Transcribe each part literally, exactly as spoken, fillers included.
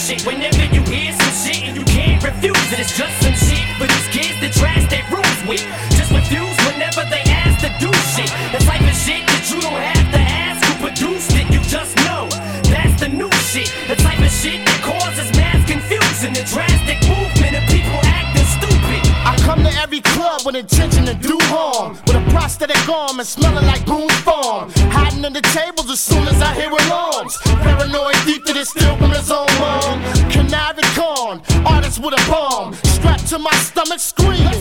shit. Whenever you hear some shit and you can't refuse it, it's just some shit for these kids that trash their rooms with. Just refuse whenever they ask to do shit. The type of shit that you don't have to ask who produced it, you just know. That's the new shit. The type of shit that causes mass confusion, the drastic movement of people acting stupid. I come to every club with intention to do harm, with a prosthetic arm and smelling like Boone's Farm. Hiding under tables as soon as I hear alarms. Paranoid deep that it's still from his own mom. Canary Con, artist with a bomb, strapped to my stomach screaming.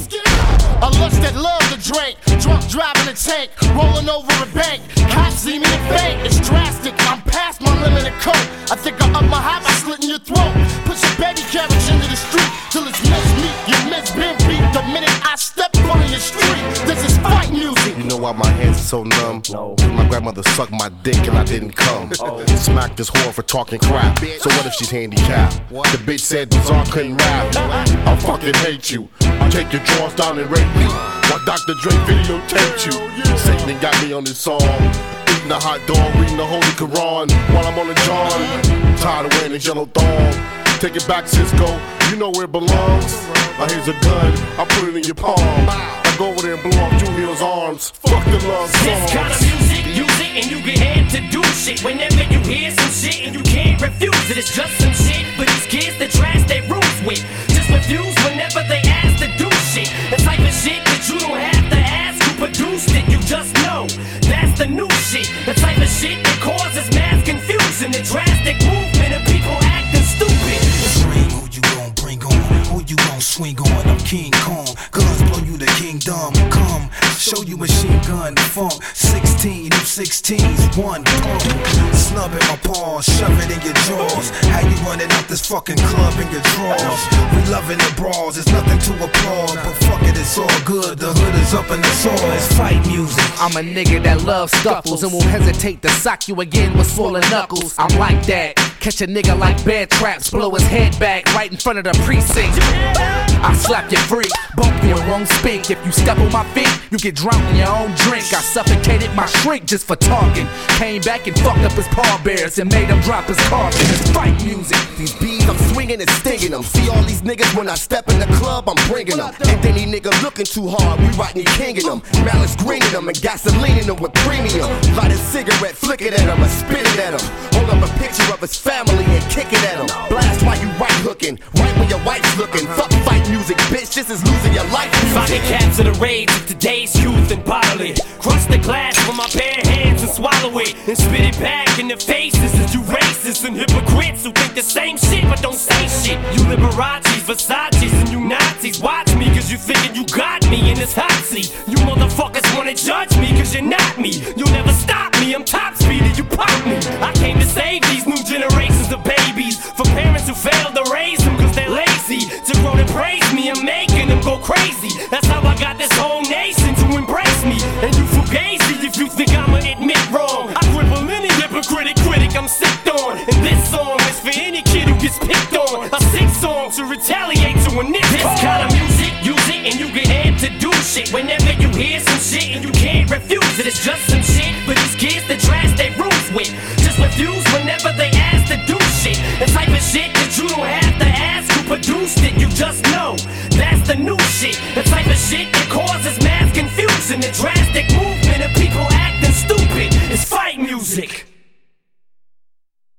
A lust that loves to drink, drunk driving a tank, rolling over a bank. Cops see me in bank, it's drastic. I'm past my limit of coke. I think I up my high by slitting your throat. Put your baby carriage into the street till it's miss me. You miss been beat the minute I step on your street. This is fight music. You know why my hands are so numb? No. My grandmother sucked my dick and I didn't come. Oh. Smacked this whore for talking crap. So what if she's handicapped? What? The bitch said Bizarre couldn't rap. I fucking hate you. I'll take your drawers down and rape you. While Doctor Dre videotaped you. Satan got me on this song. Eating a hot dog, reading the Holy Quran while I'm on the John. Tired of wearing this yellow thong. Take it back, Cisco. You know where it belongs. Now here's a gun. I put it in your palm. I go over there and blow off Julia's arms. Fuck the love songs. This kind of music, use it and you get amped to do shit. Whenever you hear some shit and you can't refuse it, it's just some shit for these kids that trash their rooms with. Just refuse whenever they ask to do shit. The type of shit that you don't have to ask who produced it, you just know. That's the new shit. The type of shit that causes mass confusion, the drastic movement of people acting stupid. Bring who you gon' bring on, who you gon' swing on. I'm King Kong, guns blow you to kingdom. Come, show you machine gun funk. Sixteen, you sixteens, one pump. Snub in my paws, shove it in your jaws. How you running out this fucking club in your drawers? We loving the brawls, there's nothing to applaud, but fuck it, it's all good. The hood is up in the soil, it's fight music. I'm a nigga that loves scuffles and won't hesitate to sock you again with swollen knuckles. I'm like that. Catch a nigga like bear traps, blow his head back right in front of the precinct. I slap you free, bump you and won't speak. If you step on my feet, you get drunk in your own drink. I suffocated my shrink just for talking. Came back and fucked up his pallbearers and made him drop his caution. It's fight music. These bees, I'm swinging and stinging them. See all these niggas when I step in the club, I'm bringing them. And any nigga looking too hard, we right me kinging them. Malice greening them and gasoline in them with premium. Light a cigarette, flick it at him, and spit it at him. Hold up a picture of his family and kick it at him. Blast while you right hooking, right when your wife's looking. Fuck fight music, bitch, this is losing your life music. If I can capture the rage of today's youth and bottle it, crush the glass with my bare hands and swallow it, and spit it back in the faces of you racists and hypocrites who think the same shit but don't say shit. You Liberace's, Versace's, and you Nazis, watch me cause you thinking you got me in this hot seat. You motherfuckers wanna judge me cause you're not me. You'll never stop me, I'm top speed and you pop me. I came to save these new generations of babies from parents who failed to raise them cause they're lazy. To grow to praise me, I'm making them go crazy. That's how I got this whole nation to embrace me. And you fugazi if you think I'ma admit wrong. I cripple any hypocritic critic I'm sick on. And this song is for any kid who gets picked on. A sick song to retaliate to a nigga. This kind of music, use it and you get amped to do shit. Whenever you hear some shit and you can't refuse it, it's just some shit for these kids that trash their rooms with. Just refuse whenever they ask to do shit. The type of shit that you don't have to ask who produced it, you just know. That's the new shit. The type of shit that causes mass confusion, the drastic movement of people acting stupid.